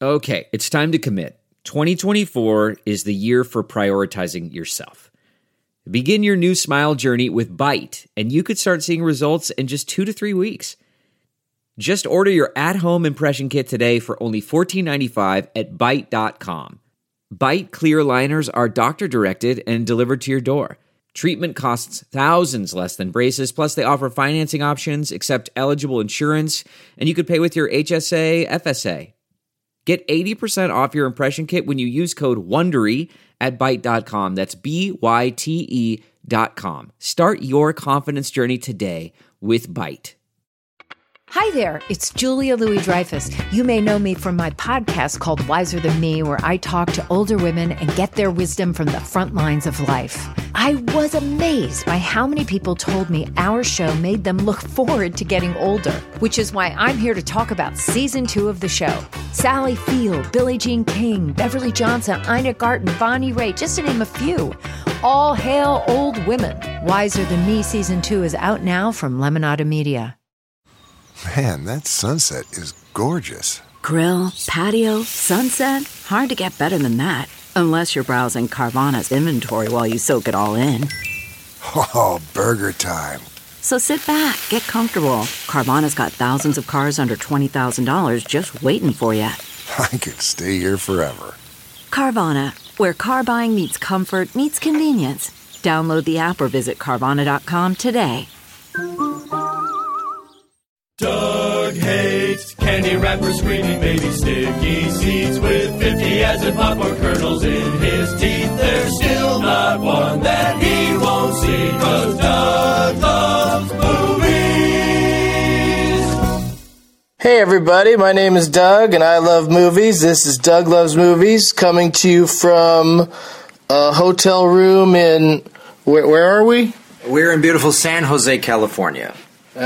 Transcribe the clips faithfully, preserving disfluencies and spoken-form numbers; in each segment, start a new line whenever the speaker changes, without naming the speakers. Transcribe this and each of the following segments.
Okay, it's time to commit. twenty twenty-four is the year for prioritizing yourself. Begin your new smile journey with Byte, and you could start seeing results in just two to three weeks. Just order your at-home impression kit today for only fourteen ninety-five at byte dot com. Byte clear aligners are doctor-directed and delivered to your door. Treatment costs thousands less than braces, plus they offer financing options, accept eligible insurance, and you could pay with your H S A, F S A. Get eighty percent off your impression kit when you use code WONDERY at byte dot com. That's B Y T E dot com. Start your confidence journey today with Byte.
Hi there, it's Julia Louis-Dreyfus. You may know me from my podcast called Wiser Than Me, where I talk to older women and get their wisdom from the front lines of life. I was amazed by how many people told me our show made them look forward to getting older, which is why I'm here to talk about season two of the show. Sally Field, Billie Jean King, Beverly Johnson, Ina Garten, Bonnie Raitt, just to name a few. All hail old women. Wiser Than Me season two is out now from Lemonada Media.
Man, that sunset is gorgeous.
Grill, patio, sunset. Hard to get better than that. Unless you're browsing Carvana's inventory while you soak it all in.
Oh, burger time.
So sit back, get comfortable. Carvana's got thousands of cars under twenty thousand dollars just waiting for you.
I could stay here forever.
Carvana, where car buying meets comfort meets convenience. Download the app or visit Carvana dot com today.
Doug hates candy wrappers, screaming baby sticky seeds with fifty acid popcorn kernels in his teeth. There's still not one that he won't see, 'cause Doug loves movies.
Hey everybody, my name is Doug and I love movies. This is Doug Loves Movies, coming to you from a hotel room in, where, where are we?
We're in beautiful San Jose, California.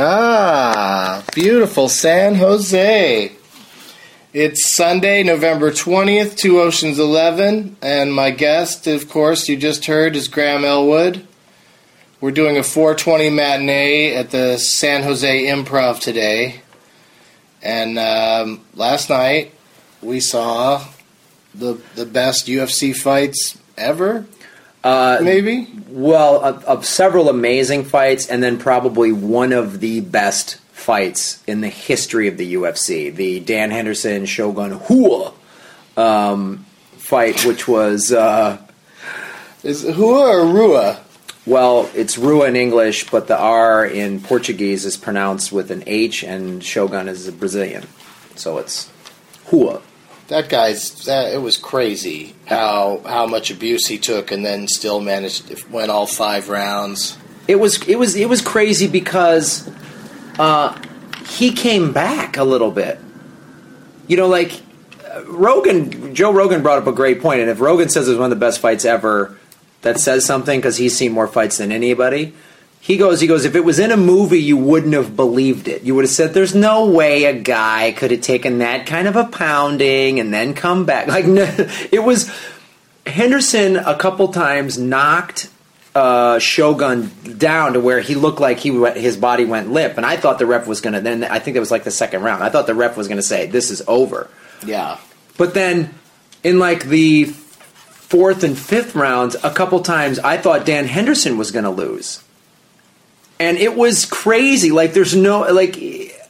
Ah, beautiful San Jose. It's Sunday, November twentieth, Two Oceans eleven, and my guest, of course, you just heard, is Graham Elwood. We're doing a four twenty matinee at the San Jose Improv today, and um, last night we saw the the best U F C fights ever. Uh, Maybe?
Well, of, of several amazing fights, and then probably one of the best fights in the history of the U F C. The Dan Henderson Shogun Rua um, fight, which was... Uh,
Is it Rua or Rua?
Well, it's Rua in English, but the R in Portuguese is pronounced with an H, and Shogun is a Brazilian. So it's Rua.
That guy's, that, it was crazy how how much abuse he took and then still managed to win all five rounds.
It was it was it was crazy because uh, he came back a little bit. You know, like uh, Rogan, Joe Rogan brought up a great point, and if Rogan says it's one of the best fights ever, that says something because he's seen more fights than anybody. He goes, he goes, if it was in a movie, you wouldn't have believed it. You would have said, there's no way a guy could have taken that kind of a pounding and then come back. Like, no, it was, Henderson a couple times knocked uh, Shogun down to where he looked like he went, his body went limp. And I thought the ref was going to, then I think it was like the second round. I thought the ref was going to say, this is over.
Yeah.
But then in like the fourth and fifth rounds, a couple times, I thought Dan Henderson was going to lose. And it was crazy. Like, there's no, like,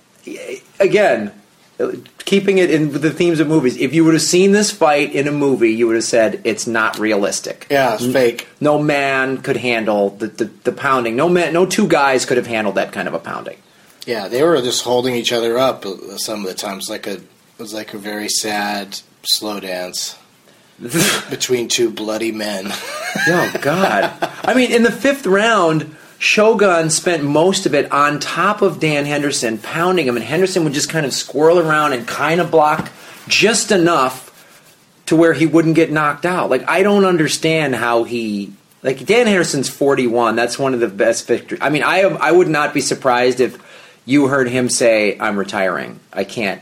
again, keeping it in the themes of movies, if you would have seen this fight in a movie, you would have said it's not realistic.
Yeah, it's fake.
No man could handle the, the, the pounding. No man, no two guys could have handled that kind of a pounding.
Yeah, they were just holding each other up some of the times. Like a, it was like a very sad slow dance between two bloody men.
Oh, God. I mean, in the fifth round, Shogun spent most of it on top of Dan Henderson, pounding him, and Henderson would just kind of squirrel around and kind of block just enough to where he wouldn't get knocked out. Like, I don't understand how he... Like, Dan Henderson's forty-one. That's one of the best victories. I mean, I I would not be surprised if you heard him say, I'm retiring. I can't...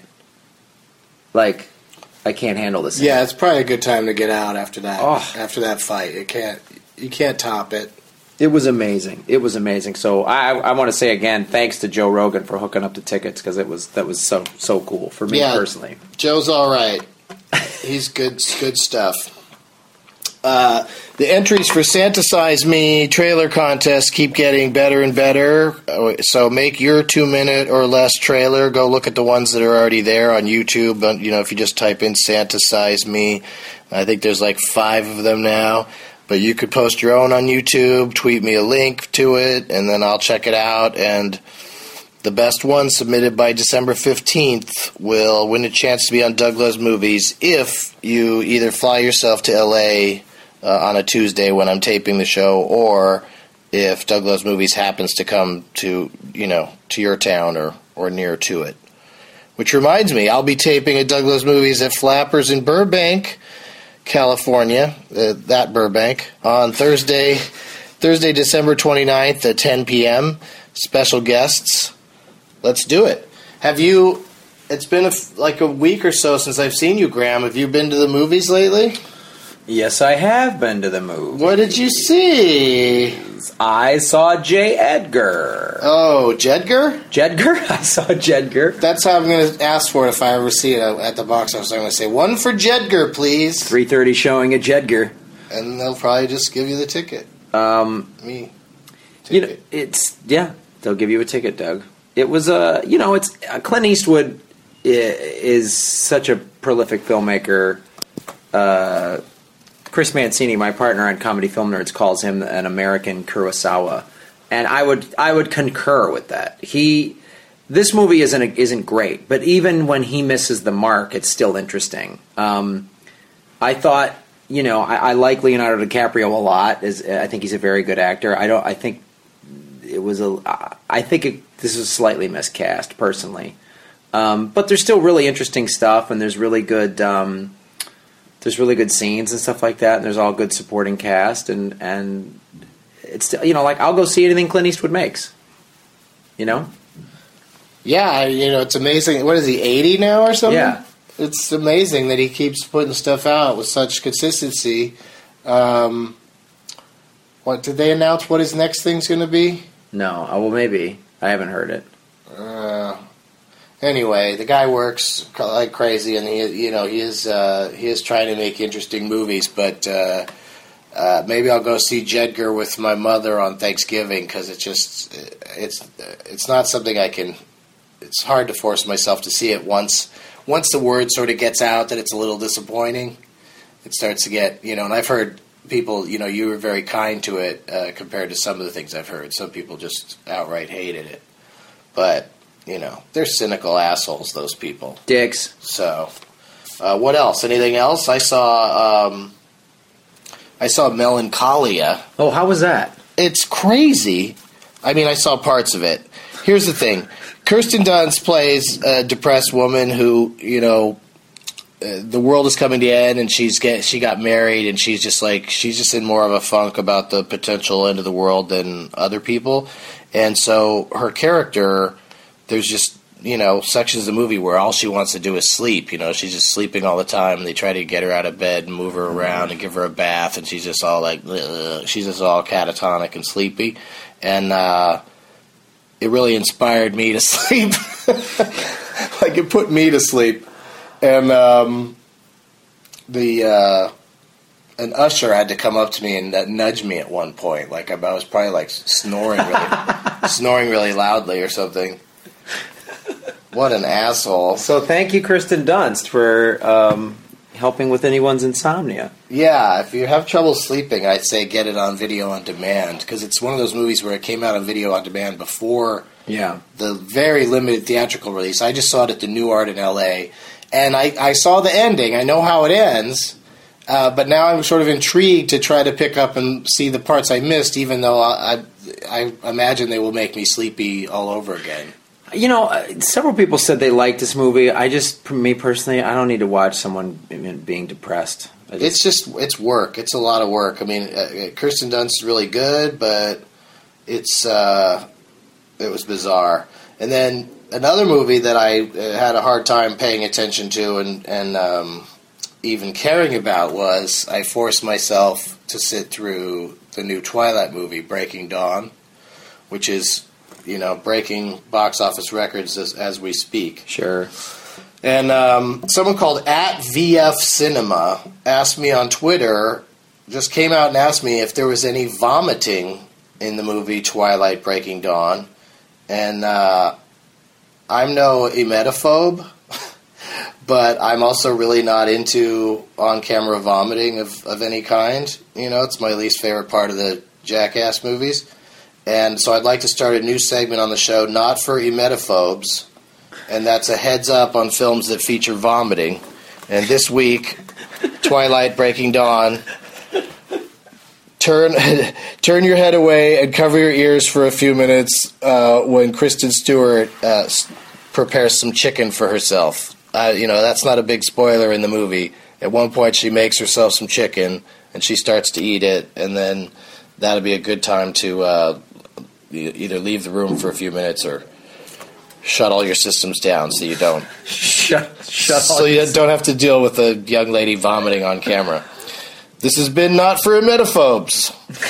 Like, I can't handle this.
Yeah, it's probably a good time to get out after that.
Oh.
After that fight. It can't... You can't top it.
It was amazing. It was amazing. So I, I want to say again, thanks to Joe Rogan for hooking up the tickets because it was that was so so cool for me
yeah,
personally.
Joe's all right. He's good, good stuff. Uh, the entries for Fantasize Me trailer contest keep getting better and better. So make your two minute or less trailer. Go look at the ones that are already there on YouTube. You know, if you just type in Fantasize Me, I think there's like five of them now. But you could post your own on YouTube, tweet me a link to it, and then I'll check it out. And the best one submitted by December fifteenth will win a chance to be on Doug Loves Movies if you either fly yourself to L A Uh, on a Tuesday when I'm taping the show, or if Doug Loves Movies happens to come to, you know, to your town or, or near to it. Which reminds me, I'll be taping at Doug Loves Movies at Flappers in Burbank, California, uh, that Burbank, on Thursday, Thursday, December twenty-ninth at ten p.m. Special guests. Let's do it. Have you, it's been a, like a week or so since I've seen you, Graham. Have you been to the movies lately?
Yes, I have been to the movie.
What did you see?
I saw J. Edgar.
Oh, Jedgar?
Jedgar? I saw Jedgar.
That's how I'm going to ask for it if I ever see it at the box office. I'm going to say, one for Jedgar, please.
three thirty showing at Jedgar.
And they'll probably just give you the ticket.
Um,
Me. Ticket.
You know, it's, yeah, they'll give you a ticket, Doug. It was, uh, you know, it's, uh, Clint Eastwood is such a prolific filmmaker. Uh... Chris Mancini, my partner on Comedy Film Nerds, calls him an American Kurosawa, and I would I would concur with that. He, this movie isn't isn't great, but even when he misses the mark, it's still interesting. Um, I thought, you know, I, I like Leonardo DiCaprio a lot. As I think he's a very good actor. I don't. I think it was a. I think it, this is slightly miscast, personally, um, but there's still really interesting stuff, and there's really good. Um, There's really good scenes and stuff like that, and there's all good supporting cast, and and it's, you know, like, I'll go see anything Clint Eastwood makes. You know?
Yeah, you know, it's amazing. What is he, eighty now or something?
Yeah.
It's amazing that he keeps putting stuff out with such consistency. Um, what, did they announce what his next thing's going to be?
No. Oh, well, maybe. I haven't heard it.
Uh, anyway, the guy works like crazy, and he, you know, he is uh, he is trying to make interesting movies. But uh, uh, maybe I'll go see Jedgar with my mother on Thanksgiving, because it's just it's it's not something I can. It's hard to force myself to see it once once the word sort of gets out that it's a little disappointing. It starts to get, you know, and I've heard people, you know, you were very kind to it uh, compared to some of the things I've heard. Some people just outright hated it. But, you know, they're cynical assholes, those people.
Dicks.
So, uh, what else? Anything else? I saw, um, I saw Melancholia.
Oh, how was that?
It's crazy. I mean, I saw parts of it. Here's the thing. Kirsten Dunst plays a depressed woman who, you know, uh, the world is coming to an end, and she's get she got married, and she's just like she's just in more of a funk about the potential end of the world than other people, and so her character, there's just, you know, sections of the movie where all she wants to do is sleep. You know, she's just sleeping all the time. And they try to get her out of bed and move her around and give her a bath, and she's just all like, ugh. She's just all catatonic and sleepy, and uh, it really inspired me to sleep. Like, it put me to sleep. And um, the uh, an usher had to come up to me and uh, nudge me at one point. Like, I was probably like snoring really, snoring really loudly or something. What an asshole!
So thank you, Kirsten Dunst, for um, helping with anyone's insomnia.
Yeah, if you have trouble sleeping, I'd say get it on video on demand, because it's one of those movies where it came out on video on demand before
yeah.
the very limited theatrical release. I just saw it at the New Art in L A, and I, I saw the ending. I know how it ends, uh, but now I'm sort of intrigued to try to pick up and see the parts I missed, even though I, I, I imagine they will make me sleepy all over again.
You know, uh, several people said they liked this movie. I just, me personally, I don't need to watch someone being depressed. Just,
it's just, it's work. It's a lot of work. I mean, uh, Kirsten Dunst is really good, but it's, uh, it was bizarre. And then another movie that I had a hard time paying attention to and, and um, even caring about was I forced myself to sit through the new Twilight movie, Breaking Dawn, which is, you know, breaking box office records as, as we speak.
Sure.
And um, someone called at V F Cinema asked me on Twitter, just came out and asked me if there was any vomiting in the movie Twilight Breaking Dawn. And uh, I'm no emetophobe, but I'm also really not into on-camera vomiting of, of any kind. You know, it's my least favorite part of the Jackass movies. And so I'd like to start a new segment on the show, not for emetophobes, and that's a heads up on films that feature vomiting. And this week, Twilight Breaking Dawn, turn turn your head away and cover your ears for a few minutes uh, when Kristen Stewart uh, prepares some chicken for herself. Uh, you know, that's not a big spoiler in the movie. At one point, she makes herself some chicken, and she starts to eat it, and then that'll be a good time to uh, either leave the room for a few minutes or shut all your systems down so you don't
shut, shut all
so you don't have to deal with a young lady vomiting on camera. This has been Not for Emetophobes.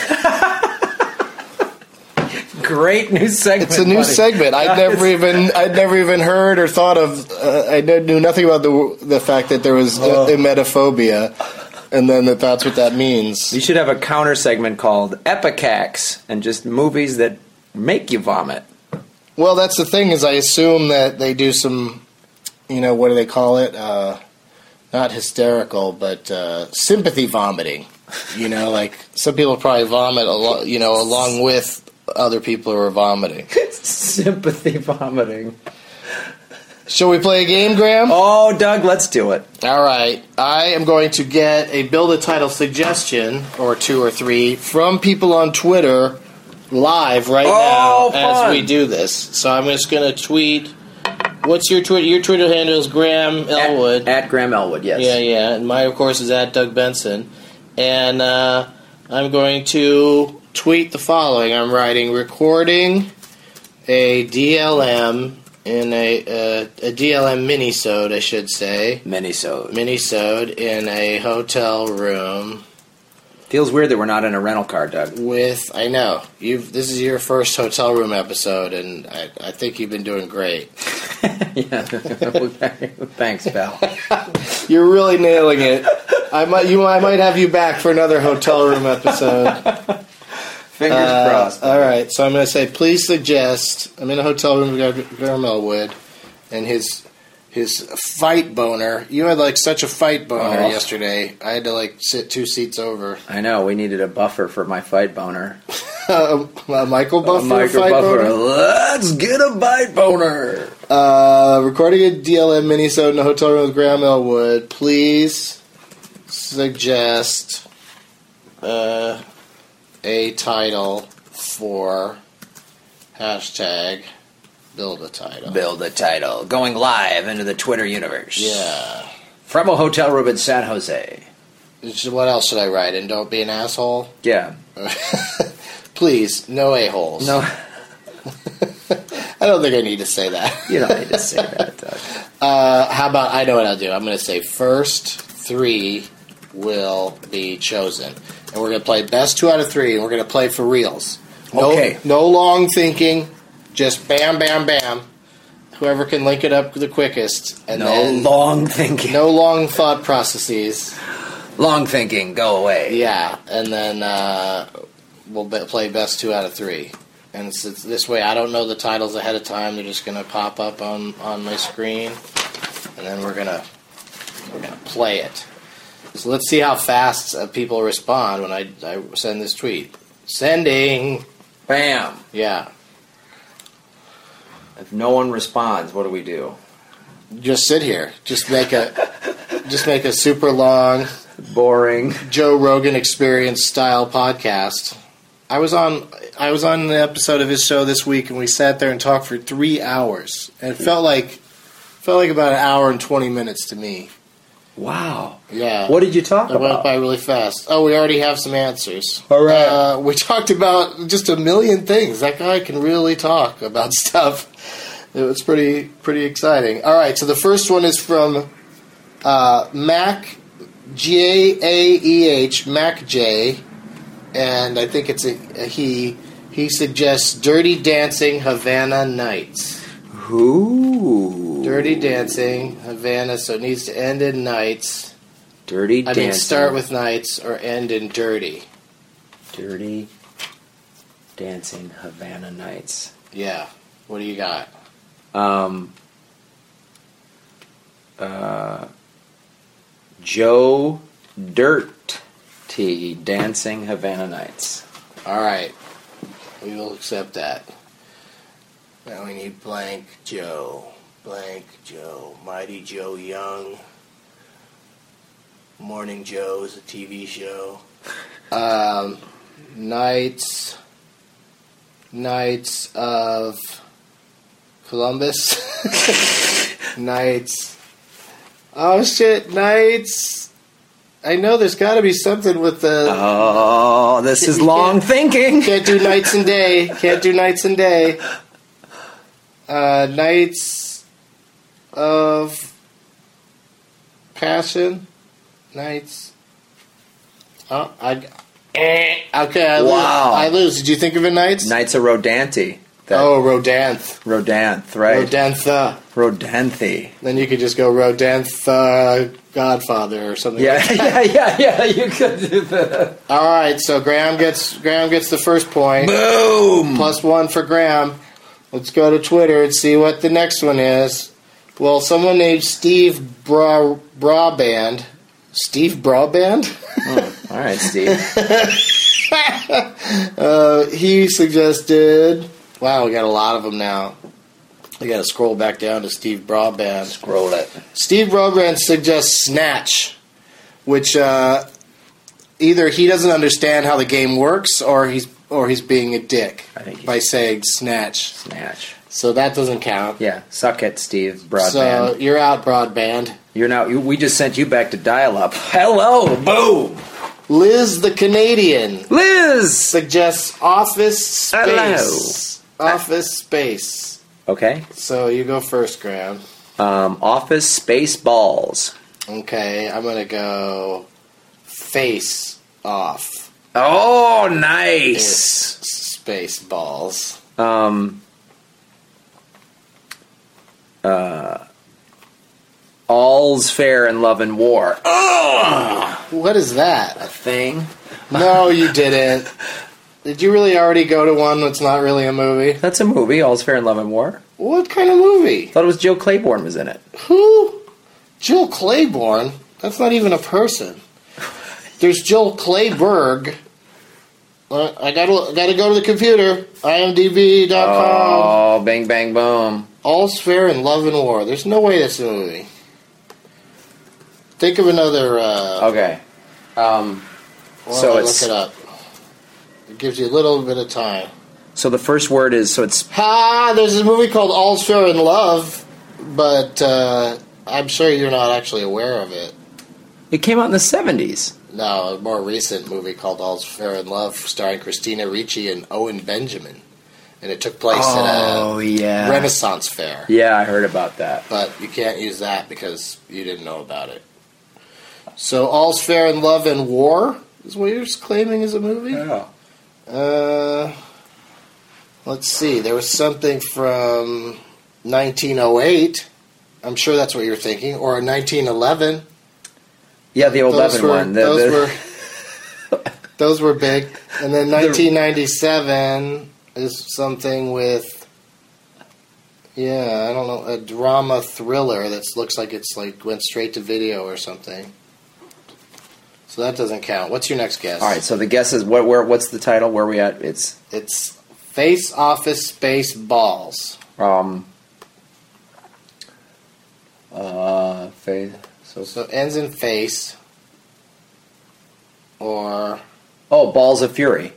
Great new segment.
It's a new
buddy.
segment. I'd never even I'd never even heard or thought of. Uh, I knew nothing about the the fact that there was
Oh.
emetophobia, and then that that's what that means.
You should have a counter segment called Epicax, and just movies that make you vomit.
Well, that's the thing is I assume that they do some, you know, what do they call it? Uh, not hysterical, but uh, sympathy vomiting. You know, like some people probably vomit, alo- you know, along with other people who are vomiting.
Sympathy vomiting.
Shall we play a game, Graham?
Oh, Doug, let's do it.
All right. I am going to get a build a title suggestion, or two or three, from people on Twitter live right
Oh,
now as
fun.
we do this. So I'm just going to tweet. What's your Twitter? Your Twitter handle is Graham Elwood.
At, at Graham Elwood, yes.
Yeah, yeah. And mine, of course, is at Doug Benson. And uh, I'm going to tweet the following. I'm writing, recording a D L M in a uh, a D L M minisode, I should say.
Minisode.
Minisode in a hotel room.
Feels weird that we're not in a rental car, Doug.
With, I know, you've this is your first hotel room episode, and I, I think you've been doing great.
Yeah. Thanks, pal.
You're really nailing it. I might you I might have you back for another hotel room episode.
Fingers
Uh,
crossed.
all right, so I'm going to say, please suggest. I'm in a hotel room with Graham Elwood, and his his fight boner. You had like such a fight boner
Oh.
yesterday. I had to like sit two seats over.
I know, we needed a buffer for my fight boner.
uh, a Michael Buffer
Michael
fight
Buffer.
boner.
Let's get a bite boner.
Uh, recording a D L M minisode in a hotel room with Graham Elwood. Please suggest uh, a title for hashtag build a title.
Build a title. Going live into the Twitter universe.
Yeah.
From a hotel room in San Jose.
What else should I write? And don't be an asshole?
Yeah.
Please, no a-holes.
No,
I don't think I need to say that.
you don't need to say that, Doug.
Uh, how about, I know what I'll do. I'm going to say first three will be chosen. And we're going to play best two out of three, and we're going to play for reals. No,
Okay.
No long thinking, just bam, bam, bam. Whoever can link it up the quickest. And
No
then
long thinking.
no long thought processes.
Long thinking, go away.
Yeah, and then uh, we'll be- play best two out of three. And it's, it's this way, I don't know the titles ahead of time. They're just going to pop up on, on my screen, and then we're gonna we're gonna play it. So let's see how fast uh, people respond when I, I send this tweet. Sending.
Bam.
Yeah,
If no one responds, what do we do?
just sit here. Just make a just make a super long
Boring.
Joe Rogan Experience style podcast. I was on I was on an episode of his show this week, and we sat there and talked for three hours, and it felt like felt like about an hour and twenty minutes to me.
Wow.
Yeah.
What did you talk
It went
about?
by really fast. Oh, we already have some answers.
All right.
Uh, we talked about just a million things. That guy can really talk about stuff. It was pretty pretty exciting. All right, so the first one is from uh, Mac J A E H Mac J, and I think it's a, a he. He suggests Dirty Dancing Havana Nights.
Ooh.
Dirty Dancing, Havana, so it needs to end in nights.
Dirty
I
Dancing.
mean, start with nights or end in dirty.
Dirty Dancing, Havana Nights.
Yeah. What do you got?
Um, uh, Joe Dirt T, Dancing Havana Nights.
All right. We will accept that. Now we need Blank Joe. Blank Joe. Mighty Joe Young. Morning Joe is a T V show. Um, Nights. Nights of Columbus. Nights. Oh shit, Nights. I know there's got to be something with the.
Oh, this is long thinking.
Can't do nights and day. Can't do nights and day. Uh, nights of passion. Nights. Oh, I. Eh, okay, I
Wow.
lose. I lose. Did you think of it, Nights?
Nights of Rodanthe. That-
Oh, Rodanth.
Rodanth, right?
Rodantha.
Rodanthe.
Then you could just go Rodantha Godfather or something.
Yeah,
like that.
yeah, yeah, yeah. You could do that.
All right, so Graham gets Graham gets the first point.
Boom.
Plus one for Graham. Let's go to Twitter and see what the next one is. Well, someone named Steve Bra Braband. Steve Braband?
Oh, all right, Steve.
uh, he suggested... Wow, we got a lot of them now. I got to scroll back down to Steve Braband.
Scroll it.
Steve Braband suggests Snatch, which uh, either he doesn't understand how the game works or he's or he's being a dick
I think he's-
by saying Snatch.
Snatch.
So that doesn't count.
Yeah, suck it, Steve. Broadband.
So you're out, Broadband.
You're now. You, we just sent you back to dial-up. Hello, boom.
Liz the Canadian
Liz.
suggests Office Space.
Hello.
Office Space.
Okay.
So you go first, Graham.
Um, Office Space Balls.
Okay, I'm gonna go Face Off.
Oh,
It's
nice.
Space Balls.
Um. Uh. All's fair in love and war. Oh,
What is that?
a thing.
No, you didn't. Did you really already go to one that's not really a movie?
That's a movie. All's fair in love and war.
What kind of movie?
Thought it was Joe Claiborne was in it.
Who? Jill Claiborne? That's not even a person. There's Jill Clayburgh. Uh, I gotta, gotta go to the computer. I M D B dot com.
Oh, bang bang boom.
All's fair in love and war. There's no way that's a movie. Think of another. Uh,
Okay. Um.
while
so
I
it's
look it up. It gives you a little bit of time.
so the first word is so it's
Ha! There's a movie called All's Fair in Love, but uh, I'm sure you're not actually aware of it.
it came out in the seventies.
No, a more recent movie called All's Fair in Love, starring Christina Ricci and Owen Benjamin, and it took place
Oh
at a
yeah.
Renaissance fair.
Yeah, I heard about that.
But you can't use that because you didn't know about it. So All's Fair in Love and War is what you're claiming is a movie?
Yeah.
Uh, let's see. There was something from nineteen oh eight. I'm sure that's what you're thinking. Or nineteen eleven.
Yeah, the old
Those
Levin
were,
one. The,
those
the-
were those were big. And then nineteen ninety-seven is something with, yeah, I don't know, a drama thriller that looks like it's like went straight to video or something. So that doesn't count. What's your next guess?
all right. So the guess is what? Where? What's the title? Where are we at? It's
It's Face Office Space Balls.
um. Uh, face. So,
So it ends in face. Or,
oh, Balls of Fury.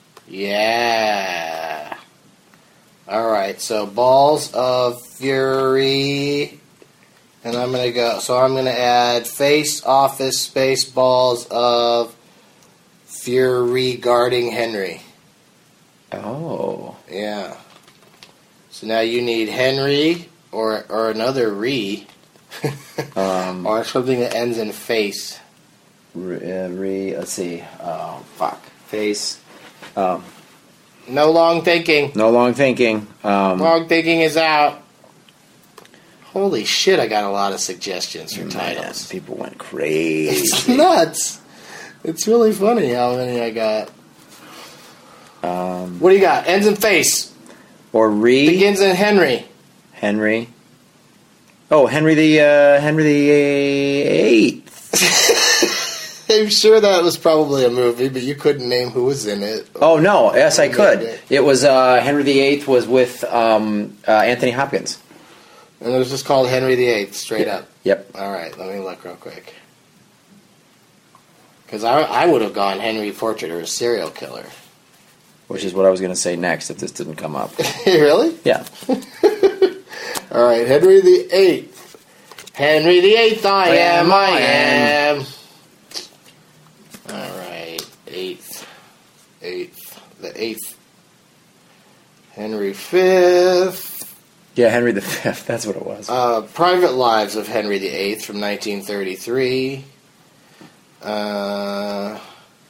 yeah. All right, so Balls of Fury. And I'm going to go, so I'm going to add Face Office Space Balls of Fury guarding Henry.
Oh.
Yeah. So now you need Henry or or another re.
Um.
Or something that ends in face.
Re, uh, re. Let's see. Oh, fuck. Face. Um.
No long thinking.
No long thinking. Um.
Long thinking is out. Holy shit, I got a lot of suggestions for
Man,
titles.
people went
It's
crazy.
nuts. It's really funny how many I got.
Um,
What do you got? Ends in face.
or Re
Begins in Henry.
Henry. Oh, Henry the uh, Henry the Eighth.
I'm sure that was probably a movie, but you couldn't name who was in it.
Oh no, yes I could.
Yeah.
It was uh, Henry the Eighth was with um, uh, Anthony Hopkins.
And it was just called Henry the Eighth, straight
Yep.
up.
Yep.
All right, let me look real quick. Because I, I would have gone Henry Portrait of a Serial Killer.
Which is what I was going to say next if this didn't come up.
Really?
Yeah.
All right, Henry the Eighth. Henry the Eighth, I am, I am. All right, eighth, eighth, the eighth. Henry Fifth.
Yeah, Henry the Fifth. That's what it was.
Uh, Private Lives of Henry the Eighth from nineteen thirty-three. Uh,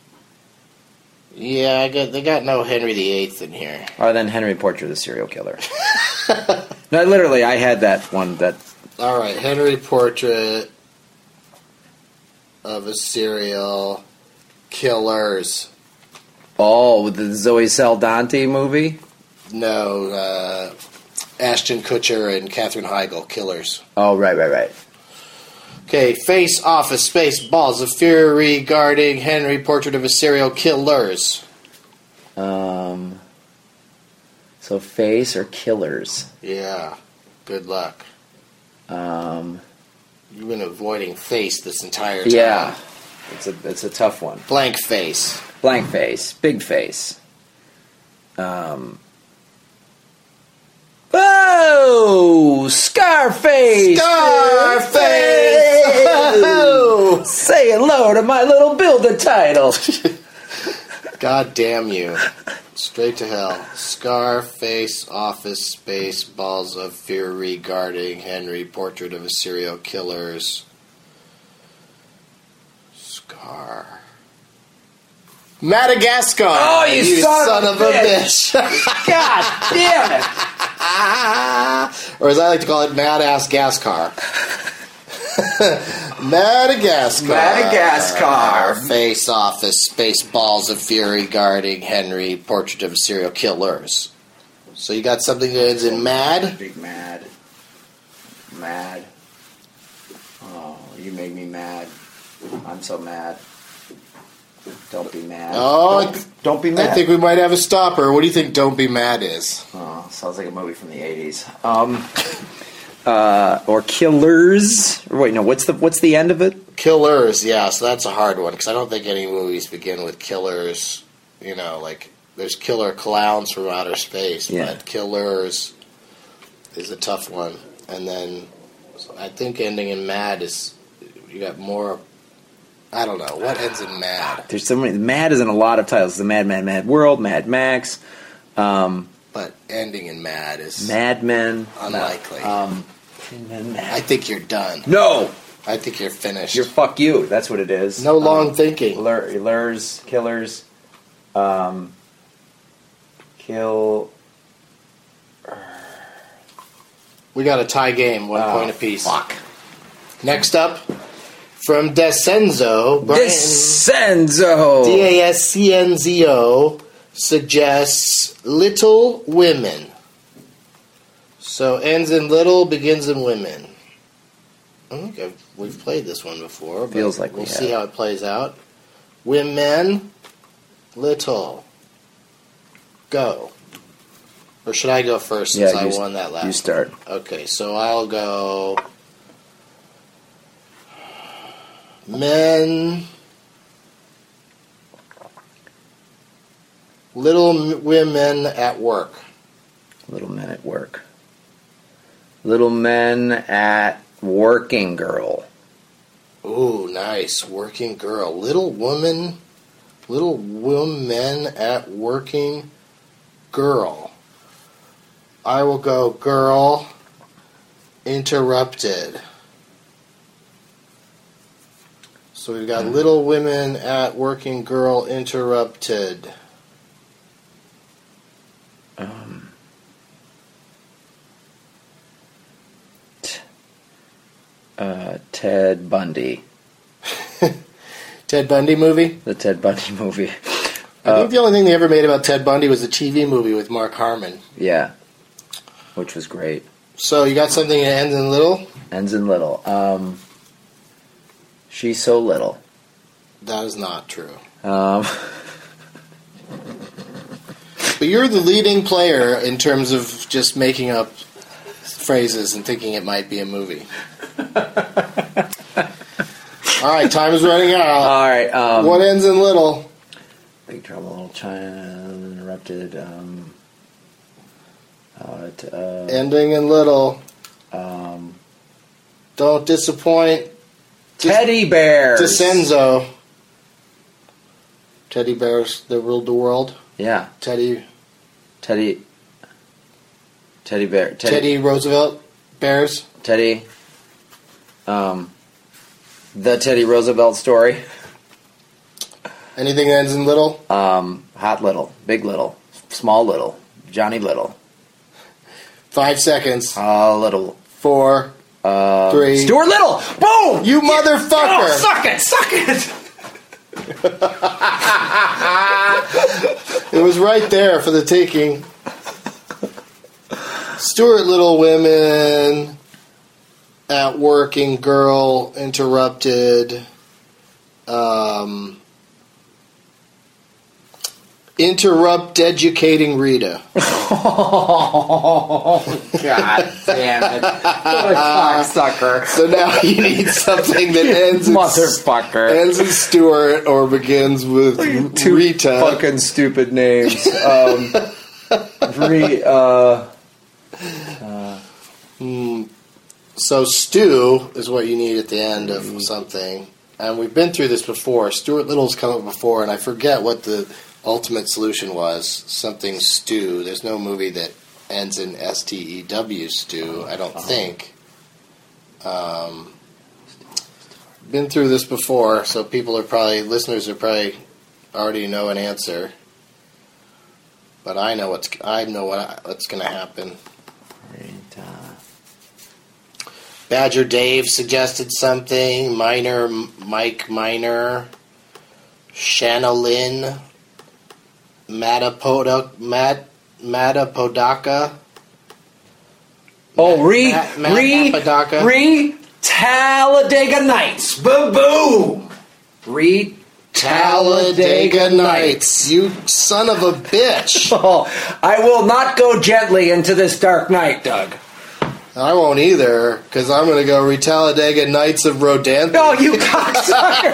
yeah, I got they got no Henry the Eighth in here.
Or then Henry Portrait of the Serial Killer. No, literally, I had that one. That
All right, Henry Portrait of a Serial Killers.
oh, the Zoe Saldana movie.
No, uh, Ashton Kutcher and Katherine Heigl, Killers.
Oh, right, right, right.
Okay, Face Office Space Balls of Fury regarding Henry Portrait of a Serial Killers.
Um. So Face or Killers.
Yeah, good luck.
Um.
You've been avoiding Face this entire time.
Yeah, it's a it's a tough one.
Blank Face.
Blank face, big face. Um. Oh, Scarface!
Scarface!
Oh, say hello to my little builder title.
God damn you. Straight to hell. Scarface, Office Space, Balls of Fury, Guarding, Henry, Portrait of a Serial Killers. Scar. Madagascar!
Oh, you son of a
bitch!
God damn it!
Or as I like to call it, Mad-Ass Gas Car. Madagascar.
Madagascar.
Face Office, Space Balls of Fury, Guarding, Henry, Portrait of Serial Killers. So you got something that ends in mad?
Big mad. Mad. Oh, you make me mad. I'm so mad. Don't be mad.
Oh,
don't, don't be mad.
I think we might have a stopper. What do you think Don't Be Mad is?
Oh, sounds like a movie from the eighties. Um, uh, or Killers. Wait, no. What's the what's the end of it?
Killers, yeah, so that's a hard one because I don't think any movies begin with killers. You know, like there's killer clowns from outer space,
Yeah.
but killers is a tough one. And then so I think ending in mad is you got more. I don't know what ends in mad,
There's so many. Mad is in a lot of titles. The Mad Mad Mad World, Mad Max, um,
but ending in mad is
Mad Men.
unlikely.
Um,
I think you're done.
no,
I think you're finished.
you're fuck you. That's what it is.
no long
Um,
thinking.
Lur- lures, killers, um, kill.
We got a tie game, one
Oh,
point apiece.
Fuck.
Next up, from Descenzo, Brian
Descenzo.
D A S C N Z O suggests Little Women. So ends in little, begins in women. I think I've, we've played this one before. But
Feels like
we'll
we
see
have.
how it plays out. Women, little. Go. Or should I go first since
Yeah,
I
you,
won that last
you start.
one? Okay, so I'll go. Men. Little m- women at work.
Little men at work. Little men at working girl.
Ooh, nice. Working girl. Little woman. Little women at working girl. I will go girl interrupted. So we've got little women at working girl interrupted.
Um, Ted Bundy.
Ted Bundy movie?
The Ted Bundy movie.
I think the only thing they ever made about Ted Bundy was the T V movie with Mark Harmon.
Yeah. Which was great.
So you got something that ends in little?
Ends in little. Um, she's so little.
That is not true.
Um,
but you're the leading player in terms of just making up phrases and thinking it might be a movie. All right, time is running out.
All right. Um,
what ends in little?
Big Trouble in Little China, Interrupted. Um, uh, t- uh,
Ending in little.
Um,
Don't disappoint.
Teddy Bears.
DeCenzo. Teddy Bears that ruled the world.
Yeah.
Teddy.
Teddy. Teddy Bear. Teddy,
Teddy Roosevelt Bears.
Teddy. Um, the Teddy Roosevelt story.
Anything that ends in little?
Um, Hot Little, Big Little, Small Little, Johnny Little.
Five seconds.
Uh, Little.
Four.
Uh,
Three.
Stuart Little. Boom!
You motherfucker!
Oh, suck it! Suck it!
It was right there for the taking. Stuart Little, Women at Working Girl, Interrupted. Um, interrupt educating Rita.
Oh, God damn it. What a cocksucker.
So now you need something that ends in
Motherfucker.
ends in Stuart or begins with
Two
Rita.
fucking stupid names. Um, Re, uh, uh,
So stew is what you need at the end of something. And we've been through this before. Stuart Little's come up before, and I forget what the ultimate solution was. Something stew. There's no movie that ends in S T E W, stew, I don't think. Um, been through this before, so people are probably, listeners are probably already know an answer. But I know what's, I know what, what's going to happen.
Rita.
Badger Dave suggested something. Minor, Mike Minor. Shanna Lynn. Matapoda, Mat, Matapodaka.
Oh, re,
Matt- Matt
re,
Apodaca.
re, Talladega Nights. Boom, boom. Re,
Talladega Nights. You son of a bitch.
Oh, I will not go gently into this dark night, Doug.
I won't either, because I'm going to go read Talladega Nights of Rodanthe.
No, you cocksucker.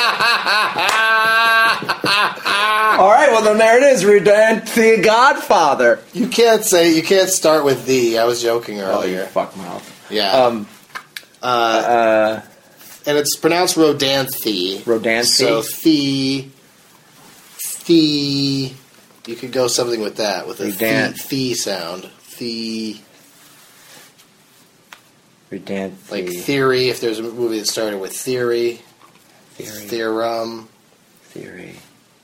All right, well then there it is, Rodanthe Godfather.
You can't say, you can't start with the. I was joking
Oh, you
earlier.
fuck mouth.
Yeah.
Um,
uh,
uh,
and it's pronounced Rodanthe.
Rodanthe.
So the, the, you could go something with that, with a
Rodanthe.
the, the sound. The,
Rodanthe.
like theory, if there's a movie that started with theory.
Theory.
Theorem.
Theory.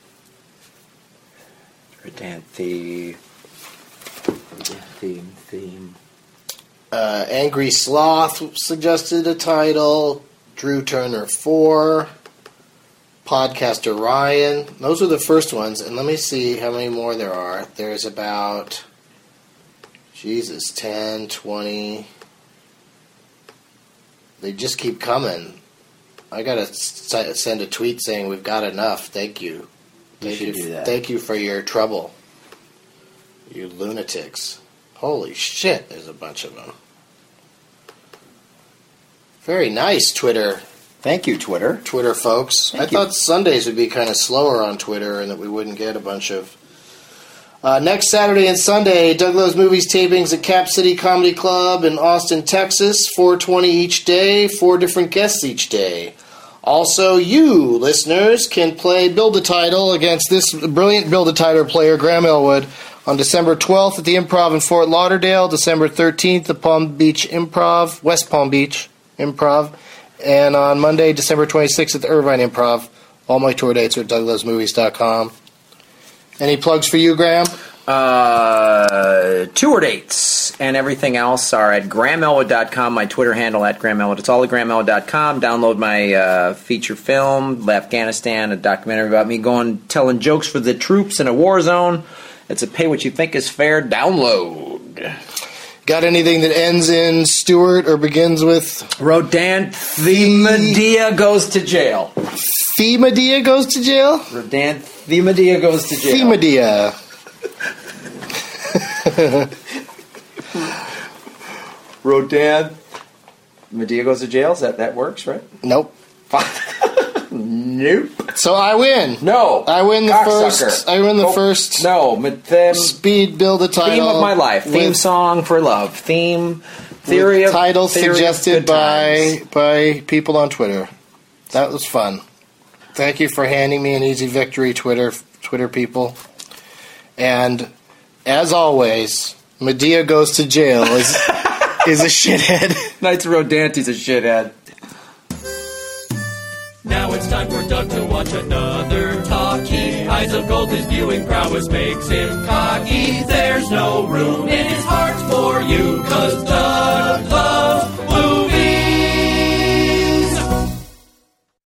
Rodanthe. Theme. Theme.
Uh, Angry Sloth suggested a title. Drew Turner four. Podcaster Ryan. Those are the first ones. And let me see how many more there are. There's about, Jesus, ten, twenty. They just keep coming. I gotta s- send a tweet saying we've got enough. Thank you. Thank
should
you.
do that.
Thank you for your trouble. You lunatics. Holy shit, there's a bunch of them. Very nice, Twitter.
Thank you, Twitter.
Twitter folks.
Thank
I
you.
thought Sundays would be kind of slower on Twitter and that we wouldn't get a bunch of... Uh, next Saturday and Sunday, Doug Loves Movies tapings at Cap City Comedy Club in Austin, Texas. four twenty each day, four different guests each day. Also, you, listeners, can play Build-A-Title against this brilliant Build-A-Title player, Graham Elwood, on December twelfth at the Improv in Fort Lauderdale, December thirteenth at Palm Beach Improv, West Palm Beach Improv, and on Monday, December twenty-sixth at the Irvine Improv. All my tour dates are at doug loves movies dot com. Any plugs for you, Graham?
Uh, tour dates and everything else are at graham elwood dot com. My Twitter handle at graham elwood. It's all at graham elwood dot com. Download my uh, feature film, Afghanistan, a documentary about me going telling jokes for the troops in a war zone. It's a pay what you think is fair download.
Got anything that ends in Stewart or begins with
Rodan Themadia goes to jail.
Themadia goes to jail?
Rodan Themadia goes to jail.
Themadia.
Rodan Medea goes to jail. Is that that works, right?
Nope.
Nope.
So I win.
No.
I win the
Cocksucker.
first. I win the
Oh,
first.
No. But then
Speed build a title.
theme of my life. Theme
with-
song for love. Theme theory of
title
theory of
suggested
good
by
times.
by people on Twitter. That was fun. Thank you for handing me an easy victory, Twitter Twitter people. And as always, Medea goes to jail is is a shithead.
Knights of Rodante's a shithead.
Now it's time for Doug to watch another talkie. Eyes of gold, his viewing prowess makes him cocky. There's no room